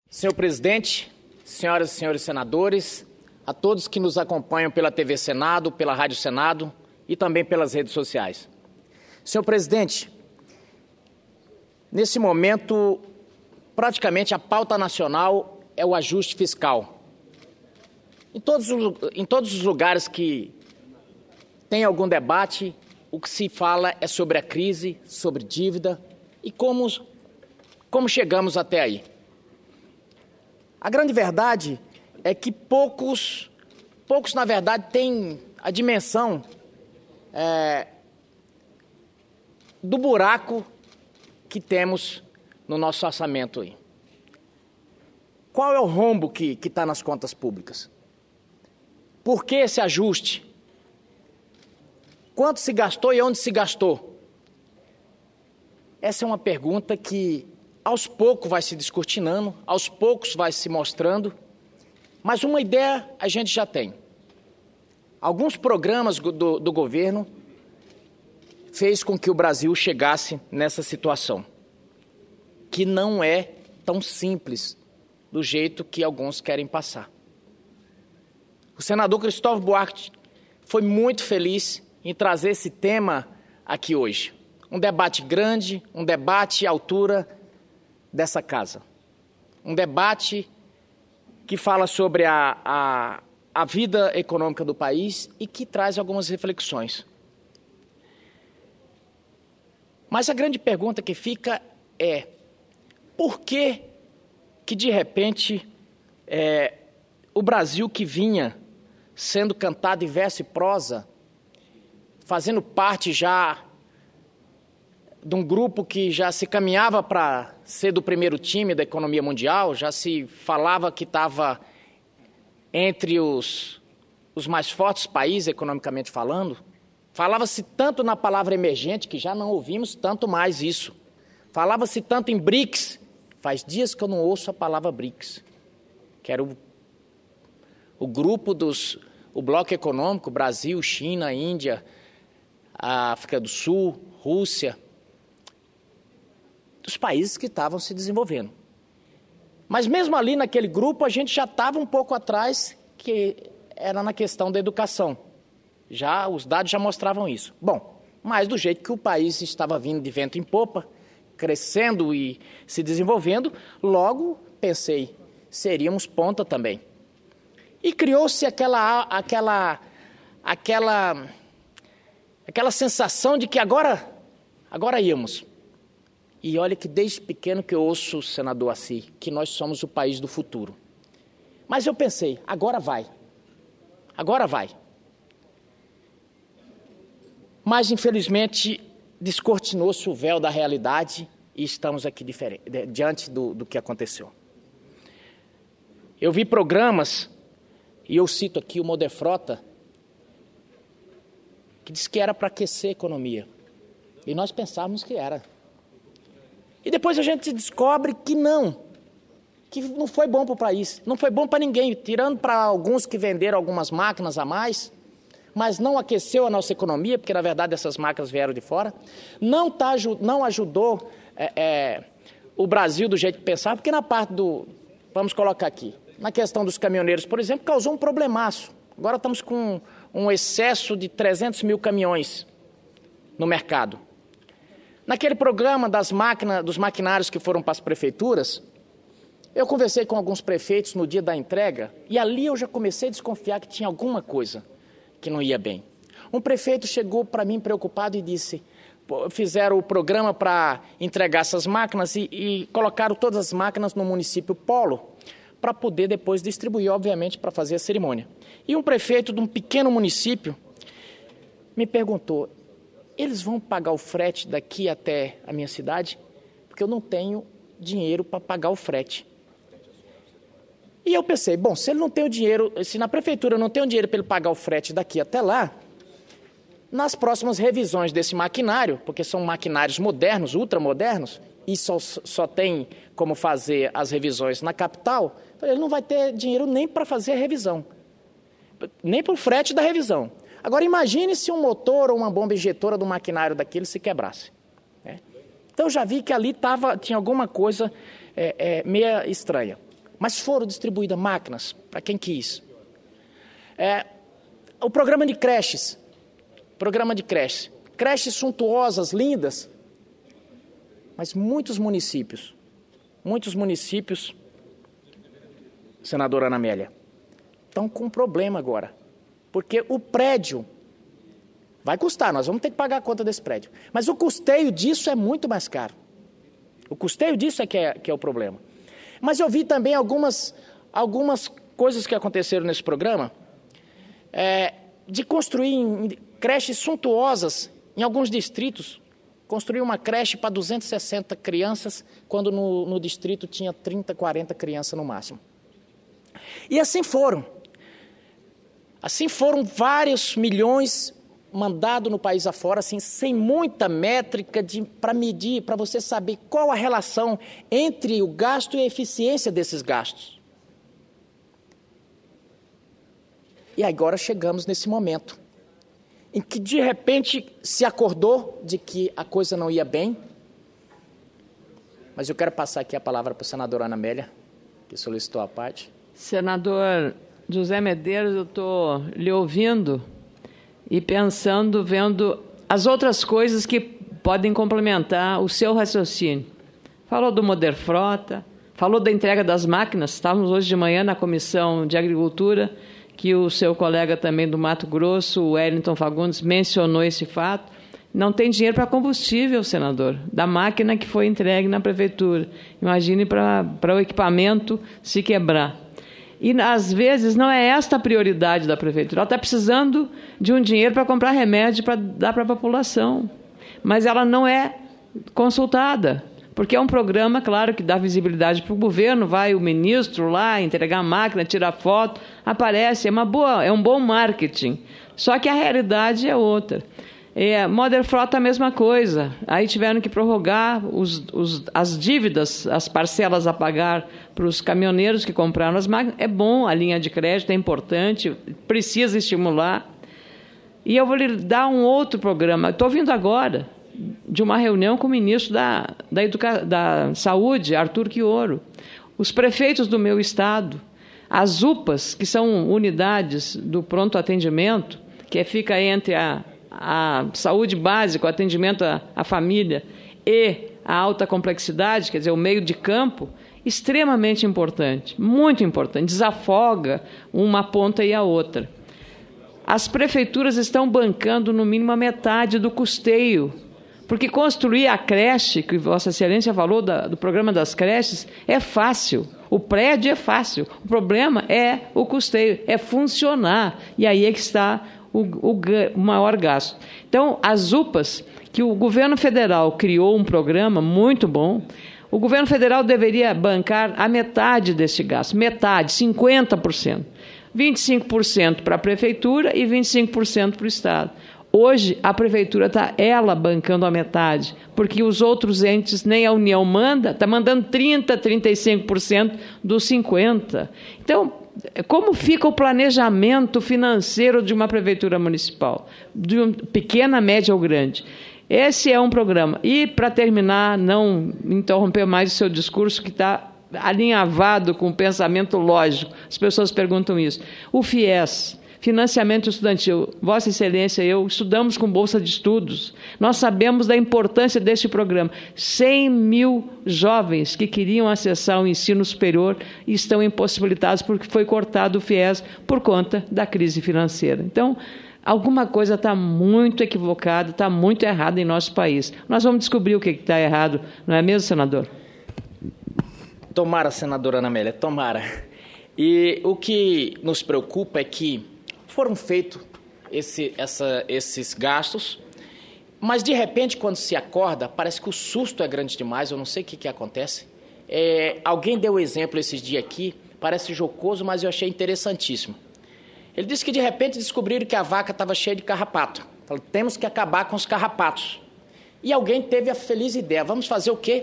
Senhor presidente, senhoras e senhores senadores, a todos que nos acompanham pela TV Senado, pela Rádio Senado e também pelas redes sociais. Senhor presidente, nesse momento, praticamente a pauta nacional é o ajuste fiscal. Em todos os lugares que tem algum debate, o que se fala é sobre a crise, sobre dívida e como chegamos até aí. A grande verdade é que poucos na verdade, têm a dimensão do buraco que temos no nosso orçamento aí. Qual é o rombo que está nas contas públicas? Por que esse ajuste? Quanto se gastou e onde se gastou? Essa é uma pergunta que aos poucos vai se descortinando, aos poucos vai se mostrando, mas uma ideia a gente já tem. Alguns programas do governo fez com que o Brasil chegasse nessa situação, que não é tão simples do jeito que alguns querem passar. O senador Cristóvão Buarque foi muito feliz em trazer esse tema aqui hoje. Um debate grande, um debate à altura dessa casa. Um debate que fala sobre a vida econômica do país e que traz algumas reflexões. Mas a grande pergunta que fica é: por que de repente o Brasil, que vinha sendo cantado em verso e prosa, fazendo parte já de um grupo que já se caminhava para ser do primeiro time da economia mundial, já se falava que estava entre os mais fortes países economicamente falando, falava-se tanto na palavra emergente que já não ouvimos tanto mais isso. Falava-se tanto em BRICS, faz dias que eu não ouço a palavra BRICS, que era o grupo o bloco econômico, Brasil, China, Índia, África do Sul, Rússia, dos países que estavam se desenvolvendo. Mas mesmo ali naquele grupo, a gente já estava um pouco atrás, que era na questão da educação. Os dados já mostravam isso. Bom, mas do jeito que o país estava vindo de vento em popa, crescendo e se desenvolvendo, logo pensei, seríamos ponta também. E criou-se aquela sensação de que agora íamos. E olha que desde pequeno que eu ouço o senador Assis, que nós somos o país do futuro. Mas eu pensei, agora vai. Mas, infelizmente, descortinou-se o véu da realidade e estamos aqui diante do que aconteceu. Eu vi programas, e eu cito aqui o Moderfrota, que disse que era para aquecer a economia. E nós pensávamos que era. E depois a gente descobre que não foi bom para o país, não foi bom para ninguém, tirando para alguns que venderam algumas máquinas a mais, mas não aqueceu a nossa economia, porque na verdade essas máquinas vieram de fora, não ajudou o Brasil do jeito que pensava, porque na parte vamos colocar aqui, na questão dos caminhoneiros, por exemplo, causou um problemaço. Agora estamos com um excesso de 300 mil caminhões no mercado. Naquele programa dos maquinários que foram para as prefeituras, eu conversei com alguns prefeitos no dia da entrega e ali eu já comecei a desconfiar que tinha alguma coisa que não ia bem. Um prefeito chegou para mim preocupado e disse, fizeram o programa para entregar essas máquinas e colocaram todas as máquinas no município polo para poder depois distribuir, obviamente, para fazer a cerimônia. E um prefeito de um pequeno município me perguntou, eles vão pagar o frete daqui até a minha cidade? Porque eu não tenho dinheiro para pagar o frete. E eu pensei, bom, se ele não tem o dinheiro, se na prefeitura não tem o dinheiro para ele pagar o frete daqui até lá, nas próximas revisões desse maquinário, porque são maquinários modernos, ultramodernos, e só tem como fazer as revisões na capital, ele não vai ter dinheiro nem para fazer a revisão, nem para o frete da revisão. Agora imagine se um motor ou uma bomba injetora do maquinário daquele se quebrasse. Então já vi que ali tinha alguma coisa meio estranha. mas foram distribuídas máquinas para quem quis. O programa de creches, creches suntuosas, lindas, mas muitos municípios, senadora Ana Amélia, estão com um problema agora, porque o prédio vai custar, nós vamos ter que pagar a conta desse prédio, mas o custeio disso é muito mais caro. O custeio disso que é o problema. Mas eu vi também algumas coisas que aconteceram nesse programa, de construir creches suntuosas em alguns distritos, construir uma creche para 260 crianças, quando no distrito tinha 30, 40 crianças no máximo. E assim foram vários milhões mandados no país afora, assim, sem muita métrica para medir, para você saber qual a relação entre o gasto e a eficiência desses gastos. E agora chegamos nesse momento em que, de repente, se acordou de que a coisa não ia bem. Mas eu quero passar aqui a palavra para a senadora Ana Amélia, que solicitou a parte. Senador José Medeiros, eu estou lhe ouvindo e pensando, vendo as outras coisas que podem complementar o seu raciocínio. Falou do Moderfrota, falou da entrega das máquinas. Estávamos hoje de manhã na Comissão de Agricultura, que o seu colega também do Mato Grosso, o Wellington Fagundes, mencionou esse fato. Não tem dinheiro para combustível, senador, da máquina que foi entregue na prefeitura. Imagine para o equipamento se quebrar. E, às vezes, não é esta a prioridade da prefeitura. Ela está precisando de um dinheiro para comprar remédio para dar para a população. Mas ela não é consultada, porque é um programa, claro, que dá visibilidade para o governo, vai o ministro lá entregar a máquina, tirar foto, aparece, é um bom marketing. Só que a realidade é outra. Moderfrota a mesma coisa. Aí tiveram que prorrogar as dívidas, as parcelas a pagar para os caminhoneiros que compraram as máquinas. É bom, a linha de crédito é importante, precisa estimular. E eu vou lhe dar um outro programa. Estou vindo agora de uma reunião com o ministro da Saúde, Arthur Quioro. Os prefeitos do meu estado, as UPAs, que são unidades do pronto atendimento, que fica entre a saúde básica, o atendimento à família e a alta complexidade, quer dizer, o meio de campo, extremamente importante, muito importante, desafoga uma ponta e a outra. As prefeituras estão bancando no mínimo a metade do custeio, porque construir a creche, que Vossa Excelência falou do programa das creches, é fácil. O prédio é fácil. O problema é o custeio, é funcionar. E aí é que está o maior gasto. Então, as UPAs, que o governo federal criou um programa muito bom, o governo federal deveria bancar a metade desse gasto, metade, 50%. 25% para a prefeitura e 25% para o Estado. Hoje, a prefeitura está, bancando a metade, porque os outros entes, nem a União manda, está mandando 30%, 35% dos 50%. Então, como fica o planejamento financeiro de uma prefeitura municipal, de pequena, média ou grande? Esse é um programa. E, para terminar, não interromper mais o seu discurso, que está alinhavado com o pensamento lógico. As pessoas perguntam isso. O FIES, financiamento estudantil, Vossa Excelência e eu estudamos com bolsa de estudos. Nós sabemos da importância deste programa. 100 mil jovens que queriam acessar o ensino superior estão impossibilitados porque foi cortado o FIES por conta da crise financeira. Então, alguma coisa está muito equivocada, está muito errada em nosso país. Nós vamos descobrir o que está errado, não é mesmo, senador? Tomara, senadora Ana Amélia, tomara. E o que nos preocupa é que foram feitos esses gastos, mas, de repente, quando se acorda, parece que o susto é grande demais, eu não sei o que acontece. Alguém deu o exemplo esses dias aqui, parece jocoso, mas eu achei interessantíssimo. Ele disse que, de repente, descobriram que a vaca estava cheia de carrapato. Falaram, temos que acabar com os carrapatos. E alguém teve a feliz ideia, vamos fazer o quê?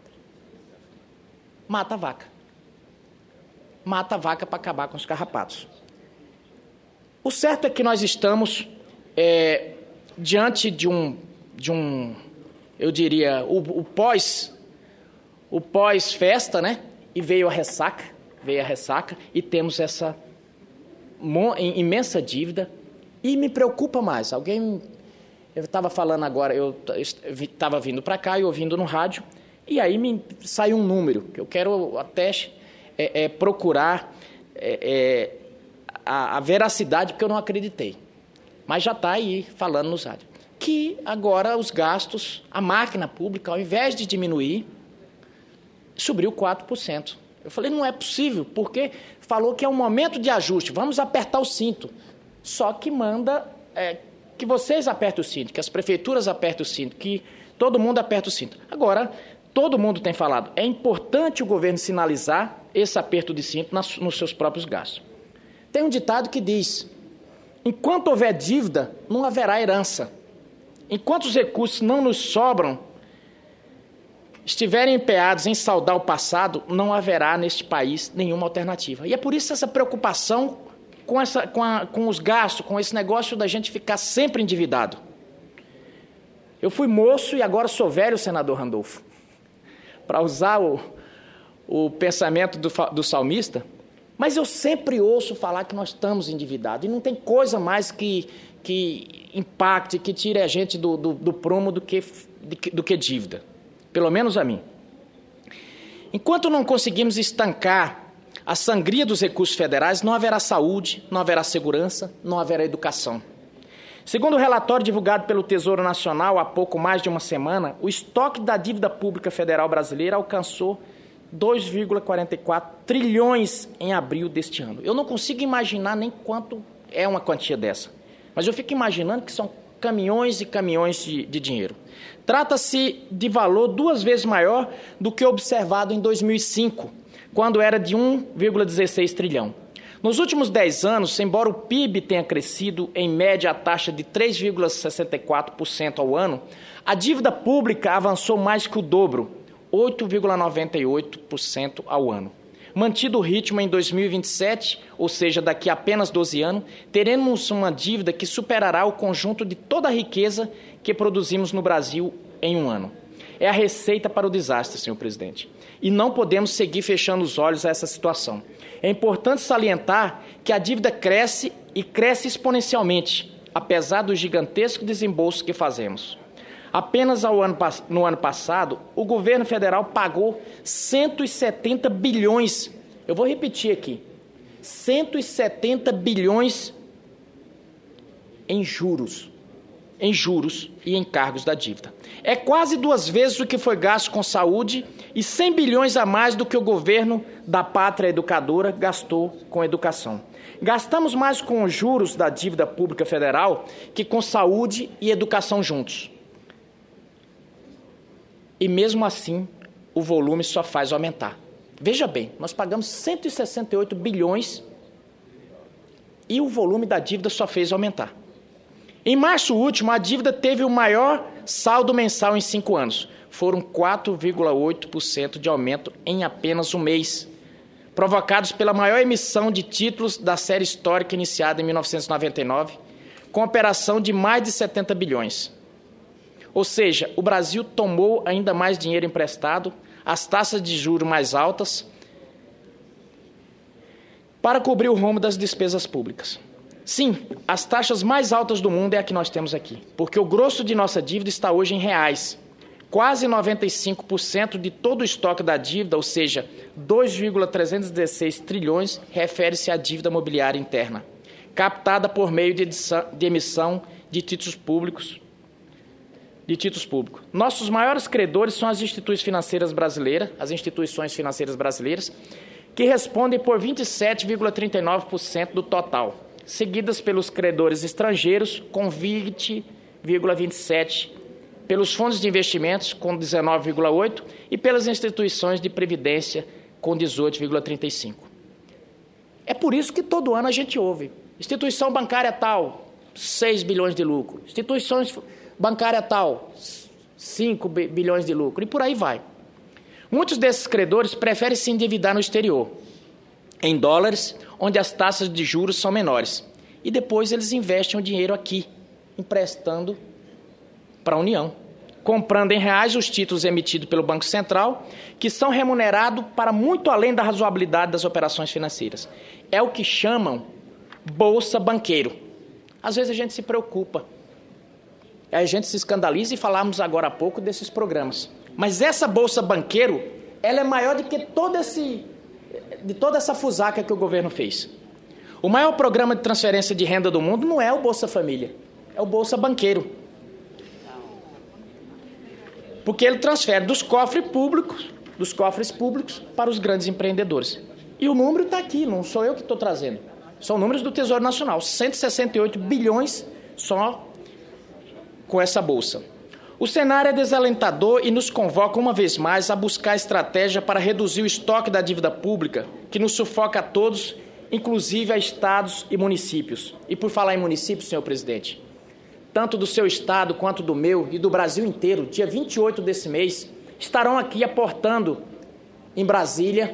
Mata a vaca. Mata a vaca para acabar com os carrapatos. O certo é que nós estamos diante de um, eu diria, o pós-festa, né? E veio a ressaca. veio a ressaca e temos essa imensa dívida. E me preocupa mais, eu estava falando agora, eu estava vindo para cá e ouvindo no rádio, e aí me saiu um número, que eu quero até procurar a veracidade, porque eu não acreditei. Mas já está aí falando nos rádios. Que agora os gastos, a máquina pública, ao invés de diminuir, subiu 4%. Eu falei, não é possível, porque falou que é um momento de ajuste, vamos apertar o cinto. Só que manda que vocês apertem o cinto, que as prefeituras apertem o cinto, que todo mundo aperte o cinto. Agora, todo mundo tem falado, é importante o governo sinalizar esse aperto de cinto nos seus próprios gastos. Tem um ditado que diz, enquanto houver dívida, não haverá herança. Enquanto os recursos não nos sobram, estiverem empenhados em saldar o passado, não haverá neste país nenhuma alternativa. E é por isso essa preocupação com os gastos, com esse negócio da gente ficar sempre endividado. Eu fui moço e agora sou velho, senador Randolfo. Para usar o pensamento do salmista, mas eu sempre ouço falar que nós estamos endividados, e não tem coisa mais que impacte, que tire a gente do prumo do que dívida, pelo menos a mim. Enquanto não conseguimos estancar a sangria dos recursos federais, não haverá saúde, não haverá segurança, não haverá educação. Segundo o relatório divulgado pelo Tesouro Nacional há pouco mais de uma semana, o estoque da dívida pública federal brasileira alcançou 2,44 trilhões em abril deste ano. Eu não consigo imaginar nem quanto é uma quantia dessa, mas eu fico imaginando que são caminhões e caminhões de dinheiro. Trata-se de valor 2 vezes maior do que observado em 2005, quando era de 1,16 trilhão. Nos últimos 10 anos, embora o PIB tenha crescido em média a taxa de 3,64% ao ano, a dívida pública avançou mais que o dobro, 8,98% ao ano. Mantido o ritmo em 2027, ou seja, daqui a apenas 12 anos, teremos uma dívida que superará o conjunto de toda a riqueza que produzimos no Brasil em um ano. É a receita para o desastre, senhor presidente. E não podemos seguir fechando os olhos a essa situação. É importante salientar que a dívida cresce e cresce exponencialmente, apesar do gigantesco desembolso que fazemos. Apenas no ano passado, o governo federal pagou 170 bilhões. Eu vou repetir aqui. 170 bilhões em juros e encargos da dívida. É quase 2 vezes o que foi gasto com saúde e 100 bilhões a mais do que o governo da pátria educadora gastou com educação. Gastamos mais com os juros da dívida pública federal que com saúde e educação juntos. E mesmo assim, o volume só faz aumentar. Veja bem, nós pagamos 168 bilhões e o volume da dívida só fez aumentar. Em março último, a dívida teve o maior saldo mensal em 5 anos. Foram 4,8% de aumento em apenas um mês, provocados pela maior emissão de títulos da série histórica iniciada em 1999, com operação de mais de 70 bilhões. Ou seja, o Brasil tomou ainda mais dinheiro emprestado, as taxas de juros mais altas, para cobrir o rombo das despesas públicas. Sim, as taxas mais altas do mundo é a que nós temos aqui, porque o grosso de nossa dívida está hoje em reais. Quase 95% de todo o estoque da dívida, ou seja, 2,316 trilhões, refere-se à dívida mobiliária interna, captada por meio de emissão de títulos públicos. Nossos maiores credores são as instituições financeiras brasileiras, que respondem por 27,39% do total, seguidas pelos credores estrangeiros, com 20,27%, pelos fundos de investimentos, com 19,8%, e pelas instituições de previdência, com 18,35%. É por isso que todo ano a gente ouve. Instituição bancária tal, 6 bilhões de lucro. Instituições bancária tal, 5 bilhões de lucro, e por aí vai. Muitos desses credores preferem se endividar no exterior, em dólares, onde as taxas de juros são menores, e depois eles investem o dinheiro aqui, emprestando para a União. comprando em reais os títulos emitidos pelo Banco Central, que são remunerados para muito além da razoabilidade das operações financeiras. É o que chamam Bolsa Banqueiro. Às vezes a gente se preocupa, a gente se escandaliza e falamos agora há pouco desses programas. Mas essa Bolsa Banqueiro, ela é maior do que toda essa fusaca que o governo fez. O maior programa de transferência de renda do mundo não é o Bolsa Família, é o Bolsa Banqueiro. Porque ele transfere dos cofres públicos para os grandes empreendedores. E o número está aqui, não sou eu que estou trazendo. São números do Tesouro Nacional, 168 bilhões só com essa bolsa. O cenário é desalentador e nos convoca uma vez mais a buscar estratégia para reduzir o estoque da dívida pública, que nos sufoca a todos, inclusive a estados e municípios. E por falar em municípios, senhor presidente, tanto do seu estado quanto do meu e do Brasil inteiro, dia 28 desse mês, estarão aqui aportando em Brasília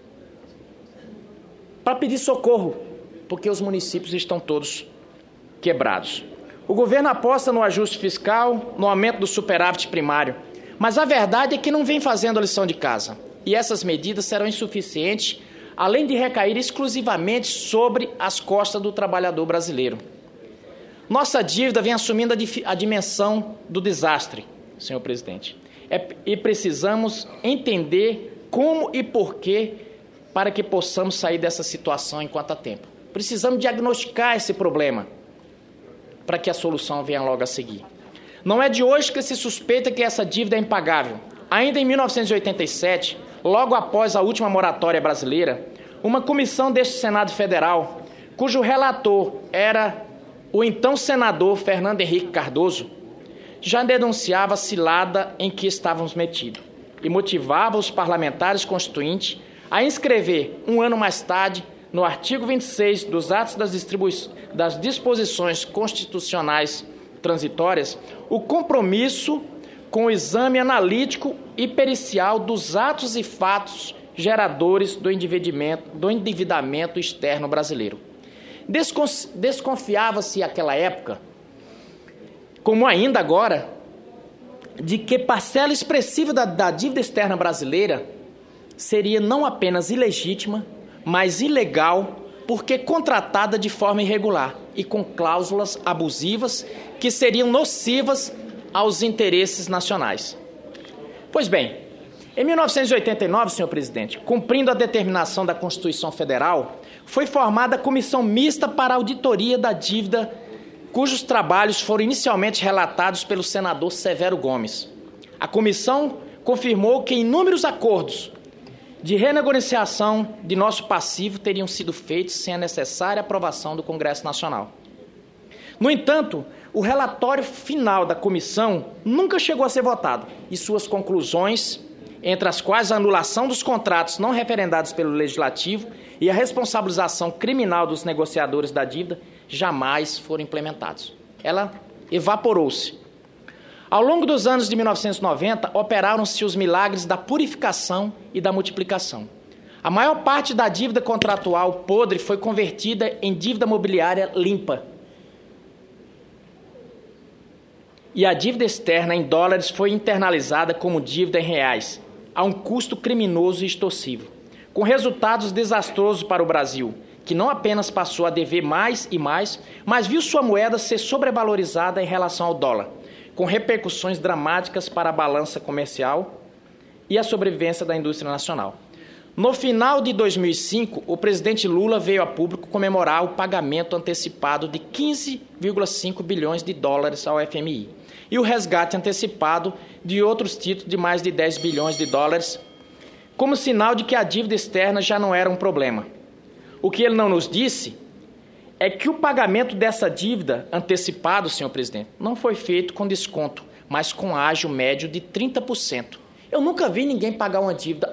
para pedir socorro, porque os municípios estão todos quebrados. O governo aposta no ajuste fiscal, no aumento do superávit primário, mas a verdade é que não vem fazendo a lição de casa. E essas medidas serão insuficientes, além de recair exclusivamente sobre as costas do trabalhador brasileiro. Nossa dívida vem assumindo a dimensão do desastre, senhor presidente. E precisamos entender como e porquê para que possamos sair dessa situação enquanto há tempo. Precisamos diagnosticar esse problema para que a solução venha logo a seguir. Não é de hoje que se suspeita que essa dívida é impagável. Ainda em 1987, logo após a última moratória brasileira, uma comissão deste Senado Federal, cujo relator era o então senador Fernando Henrique Cardoso, já denunciava a cilada em que estávamos metidos e motivava os parlamentares constituintes a inscrever, um ano mais tarde, no artigo 26 dos atos das disposições constitucionais transitórias, o compromisso com o exame analítico e pericial dos atos e fatos geradores do endividamento externo brasileiro. Desconfiava-se naquela época, como ainda agora, de que parcela expressiva da dívida externa brasileira seria não apenas ilegítima, mas ilegal, porque contratada de forma irregular e com cláusulas abusivas que seriam nocivas aos interesses nacionais. Pois bem, em 1989, senhor presidente, cumprindo a determinação da Constituição Federal, foi formada a Comissão Mista para a Auditoria da Dívida, cujos trabalhos foram inicialmente relatados pelo senador Severo Gomes. A comissão confirmou que inúmeros acordos de renegociação de nosso passivo teriam sido feitos sem a necessária aprovação do Congresso Nacional. No entanto, o relatório final da comissão nunca chegou a ser votado e suas conclusões, entre as quais a anulação dos contratos não referendados pelo Legislativo e a responsabilização criminal dos negociadores da dívida, jamais foram implementados. Ela evaporou-se. Ao longo dos anos de 1990, operaram-se os milagres da purificação e da multiplicação. A maior parte da dívida contratual podre foi convertida em dívida mobiliária limpa. E a dívida externa em dólares foi internalizada como dívida em reais, a um custo criminoso e extorsivo, com resultados desastrosos para o Brasil, que não apenas passou a dever mais e mais, mas viu sua moeda ser sobrevalorizada em relação ao dólar, com repercussões dramáticas para a balança comercial e a sobrevivência da indústria nacional. No final de 2005, o presidente Lula veio a público comemorar o pagamento antecipado de 15,5 bilhões de dólares ao FMI e o resgate antecipado de outros títulos de mais de 10 bilhões de dólares, como sinal de que a dívida externa já não era um problema. O que ele não nos disse é que o pagamento dessa dívida antecipado, senhor presidente, não foi feito com desconto, mas com ágio médio de 30%. Eu nunca vi ninguém pagar uma dívida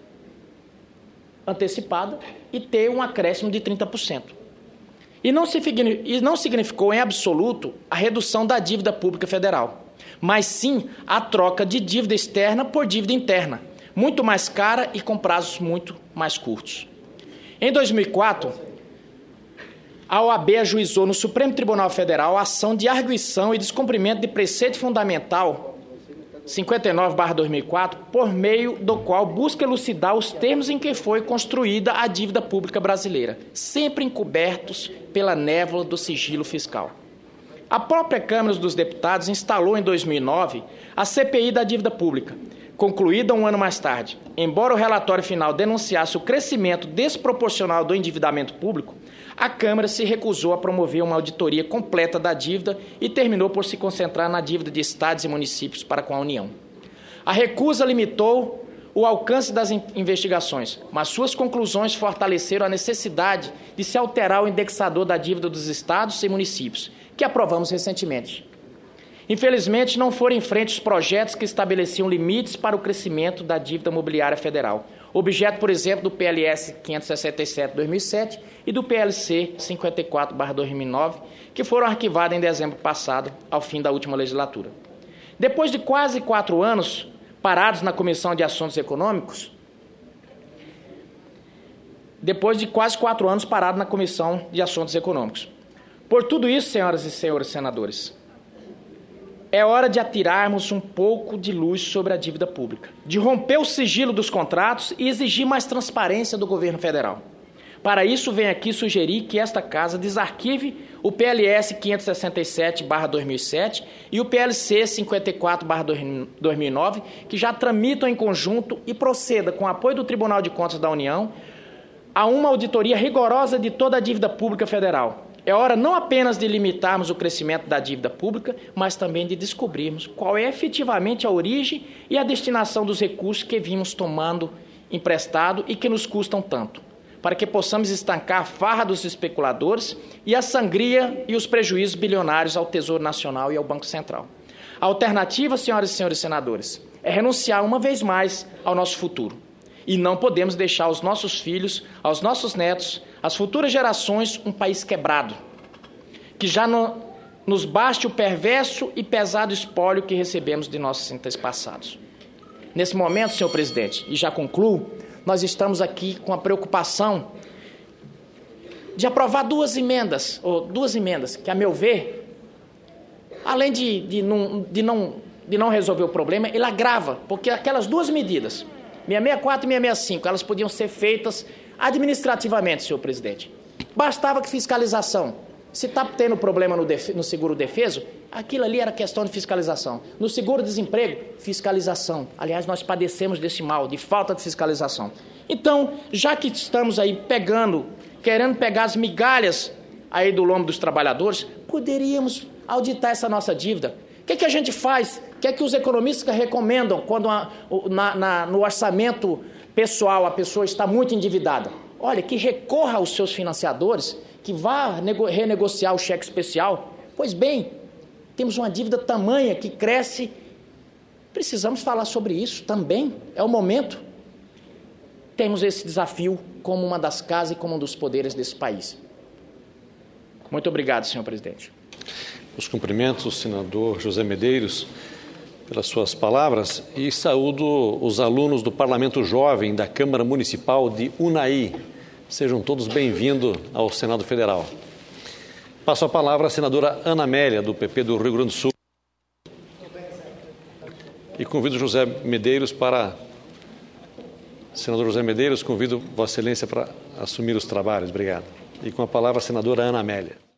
antecipada e ter um acréscimo de 30%. E não significou em absoluto a redução da dívida pública federal, mas sim a troca de dívida externa por dívida interna, muito mais cara e com prazos muito mais curtos. Em 2004, a OAB ajuizou no Supremo Tribunal Federal a ação de arguição e descumprimento de preceito fundamental 59/2004, por meio do qual busca elucidar os termos em que foi construída a dívida pública brasileira, sempre encobertos pela névoa do sigilo fiscal. A própria Câmara dos Deputados instalou em 2009 a CPI da dívida pública, concluída um ano mais tarde. Embora o relatório final denunciasse o crescimento desproporcional do endividamento público, a Câmara se recusou a promover uma auditoria completa da dívida e terminou por se concentrar na dívida de estados e municípios para com a União. A recusa limitou o alcance das investigações, mas suas conclusões fortaleceram a necessidade de se alterar o indexador da dívida dos estados e municípios, que aprovamos recentemente. Infelizmente, não foram em frente os projetos que estabeleciam limites para o crescimento da dívida mobiliária federal, objeto, por exemplo, do PLS 567/2007 e do PLC 54/2009, que foram arquivados em dezembro passado, ao fim da última legislatura. Depois de quase 4 anos parados na Comissão de Assuntos Econômicos, Por tudo isso, senhoras e senhores senadores, é hora de atirarmos um pouco de luz sobre a dívida pública, de romper o sigilo dos contratos e exigir mais transparência do governo federal. Para isso, venho aqui sugerir que esta Casa desarquive o PLS 567/2007 e o PLC 54/2009, que já tramitam em conjunto, e proceda, com apoio do Tribunal de Contas da União, a uma auditoria rigorosa de toda a dívida pública federal. É hora não apenas de limitarmos o crescimento da dívida pública, mas também de descobrirmos qual é efetivamente a origem e a destinação dos recursos que vimos tomando emprestado e que nos custam tanto, para que possamos estancar a farra dos especuladores e a sangria e os prejuízos bilionários ao Tesouro Nacional e ao Banco Central. A alternativa, senhoras e senhores senadores, é renunciar uma vez mais ao nosso futuro. E não podemos deixar aos nossos filhos, aos nossos netos, às futuras gerações, um país quebrado, que já não nos baste o perverso e pesado espólio que recebemos de nossos antepassados. Nesse momento, senhor presidente, e já concluo, nós estamos aqui com a preocupação de aprovar duas emendas, que, a meu ver, além de não resolver o problema, ele agrava, porque aquelas duas medidas, 664 e 665, elas podiam ser feitas administrativamente, senhor presidente. Bastava que fiscalização. Se está tendo problema no seguro-defeso, aquilo ali era questão de fiscalização. No seguro-desemprego, fiscalização. Aliás, nós padecemos desse mal, de falta de fiscalização. Então, já que estamos aí querendo pegar as migalhas aí do lombo dos trabalhadores, poderíamos auditar essa nossa dívida. O que a gente faz? O que é que os economistas recomendam quando no orçamento pessoal a pessoa está muito endividada? Olha, que recorra aos seus financiadores, que vá renegociar o cheque especial. Pois bem, temos uma dívida tamanha que cresce. Precisamos falar sobre isso também. É o momento. Temos esse desafio como uma das casas e como um dos poderes desse país. Muito obrigado, senhor presidente. Os cumprimentos do senador José Medeiros pelas suas palavras e saúdo os alunos do Parlamento Jovem da Câmara Municipal de Unai. Sejam todos bem-vindos ao Senado Federal. Passo a palavra à senadora Ana Amélia, do PP do Rio Grande do Sul. E convido José Medeiros para... Senador José Medeiros, convido Vossa Excelência para assumir os trabalhos. Obrigado. E com a palavra a senadora Ana Amélia.